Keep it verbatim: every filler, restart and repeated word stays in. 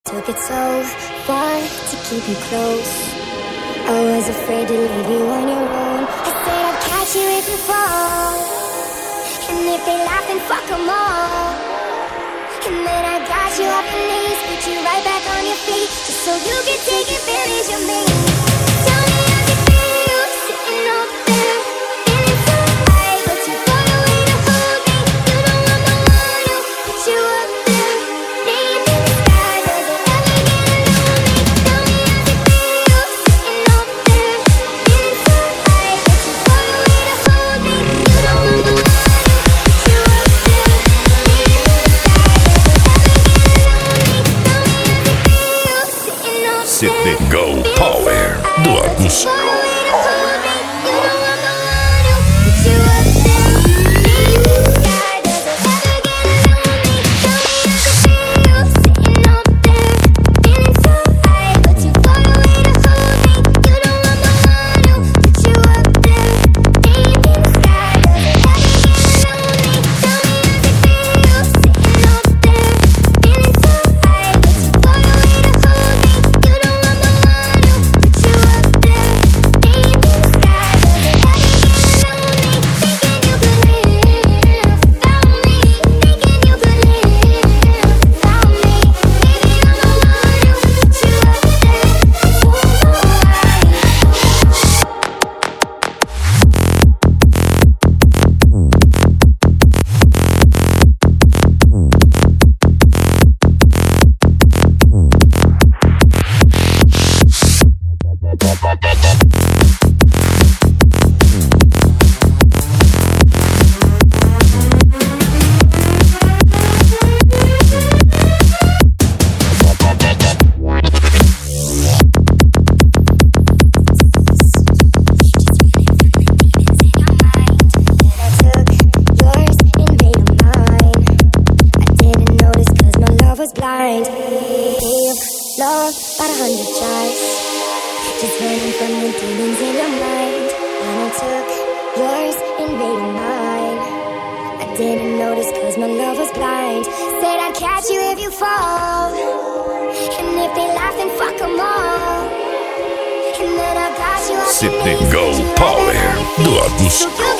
Took it so far to keep you close. I was afraid to leave you on your own. I said I'd catch you if you fall, and if they laugh then fuck them all. And then I got you off your knees, put you right back on your feet, just so you could take advantage of me. Tell me how you feel, sitting up there, feeling so high, but you far away to hold me. You know I'm the one who put you up there. Name in the sky, does it ever get lonely? Tell me how you feel, sitting up there, feeling so high, but you far away to hold me. You know I'm the one who put you up there. Name in the sky, does it ever get lonely? Tell me how you feel, sitting up there. C T Go Power do Agus. Blind, gave love about a hundred tries, just running from the demons in your mind. And I took yours, invaded mine. I didn't notice cause my love was blind. Said I'd catch you if you fall, and if they laugh then fuck them all. And then I got you off C your T knees, Go put you right Power back on your do feet, Agus. so you